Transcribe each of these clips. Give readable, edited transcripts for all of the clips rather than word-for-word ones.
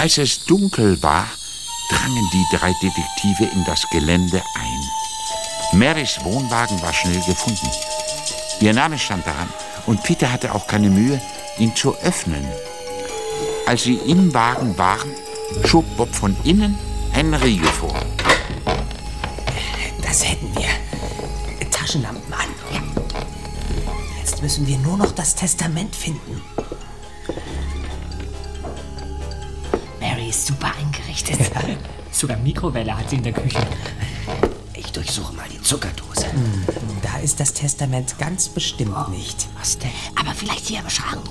Als es dunkel war, drangen die 3 Detektive in das Gelände ein. Marys Wohnwagen war schnell gefunden. Ihr Name stand daran und Peter hatte auch keine Mühe, ihn zu öffnen. Als sie im Wagen waren, schob Bob von innen einen Riegel vor. Das hätten wir. Taschenlampen an. Ja. Jetzt müssen wir nur noch das Testament finden. Mary ist super eingerichtet. Sogar Mikrowelle hat sie in der Küche. Ich durchsuche mal die Zuckerdose. Da ist das Testament ganz bestimmt nicht. Was denn? Aber vielleicht hier im Schrank.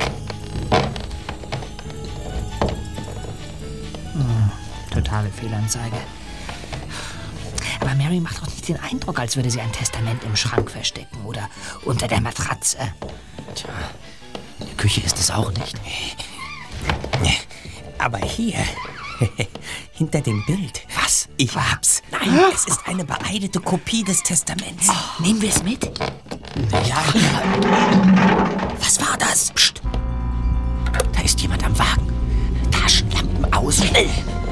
Totale Fehlanzeige. Aber Mary macht doch nicht den Eindruck, als würde sie ein Testament im Schrank verstecken oder unter der Matratze. Tja, in der Küche ist es auch nicht. Aber hier, hinter dem Bild. Was? Ich hab's. Nein, es ist eine beeidete Kopie des Testaments. Nehmen wir es mit? Ja. Was war das? Psst. Da ist jemand am Wagen. Taschenlampen aus. Schnell.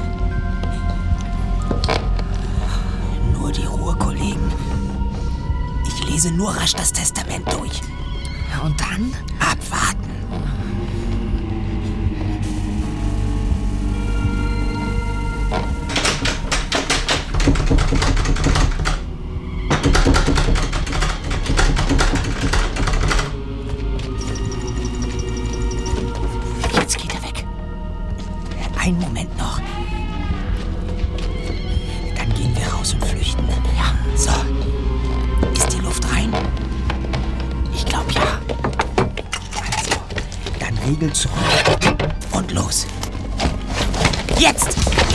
Nur die Ruhe, Kollegen. Ich lese nur rasch das Testament durch. Ja, und dann? Abwarten. Jetzt geht er weg. Einen Moment noch. Dann gehen wir raus und flüchten. Ja. So. Ist die Luft rein? Ich glaube ja. Also, dann Riegel zurück und los. Jetzt!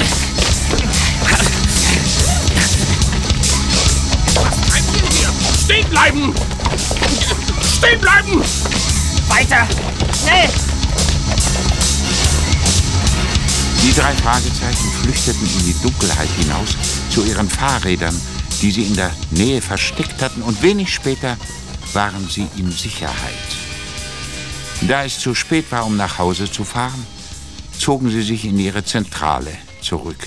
Stehen bleiben! Stehen bleiben! Weiter! Schnell! Die 3 Fragezeichen flüchteten in die Dunkelheit hinaus zu ihren Fahrrädern, die sie in der Nähe versteckt hatten, und wenig später waren sie in Sicherheit. Da es zu spät war, um nach Hause zu fahren, zogen sie sich in ihre Zentrale zurück.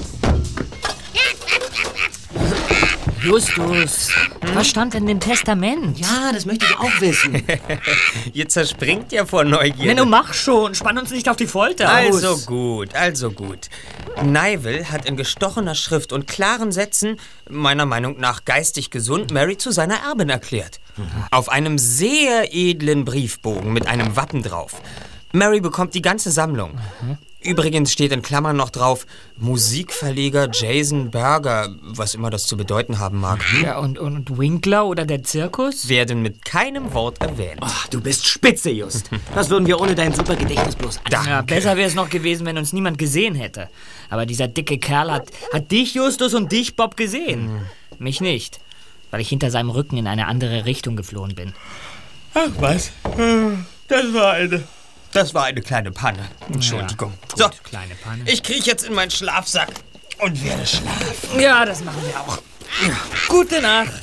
Justus, was stand in dem Testament? Ja, das möchte ich auch wissen. Ihr zerspringt ja vor Neugier. Menno, mach schon. Spann uns nicht auf die Folter. Also gut, also gut. Neivel hat in gestochener Schrift und klaren Sätzen, meiner Meinung nach geistig gesund, Mary zu seiner Erbin erklärt. Auf einem sehr edlen Briefbogen mit einem Wappen drauf. Mary bekommt die ganze Sammlung. Übrigens steht in Klammern noch drauf, Musikverleger Jason Berger, was immer das zu bedeuten haben mag. Ja, und Winkler oder der Zirkus? Werden mit keinem Wort erwähnt. Ach, du bist spitze, Just. Das würden wir ohne dein super Gedächtnis bloß an. Ja, besser wäre es noch gewesen, wenn uns niemand gesehen hätte. Aber dieser dicke Kerl hat dich, Justus, und dich, Bob, gesehen. Mich nicht, weil ich hinter seinem Rücken in eine andere Richtung geflohen bin. Ach was, das war eine kleine Panne. Entschuldigung. Ja, gut, so, kleine Panne. Ich kriech jetzt in meinen Schlafsack und werde schlafen. Ja, das machen wir auch. Ja. Gute Nacht.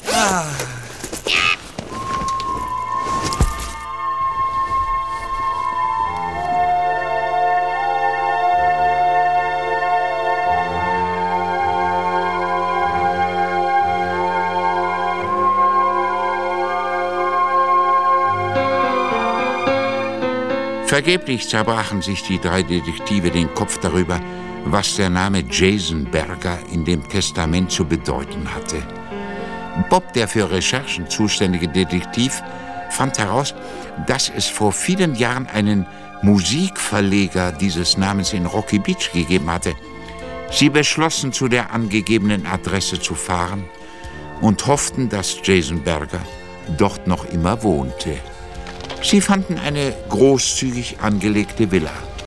Vergeblich zerbrachen sich die 3 Detektive den Kopf darüber, was der Name Jason Berger in dem Testament zu bedeuten hatte. Bob, der für Recherchen zuständige Detektiv, fand heraus, dass es vor vielen Jahren einen Musikverleger dieses Namens in Rocky Beach gegeben hatte. Sie beschlossen, zu der angegebenen Adresse zu fahren und hofften, dass Jason Berger dort noch immer wohnte. Sie fanden eine großzügig angelegte Villa.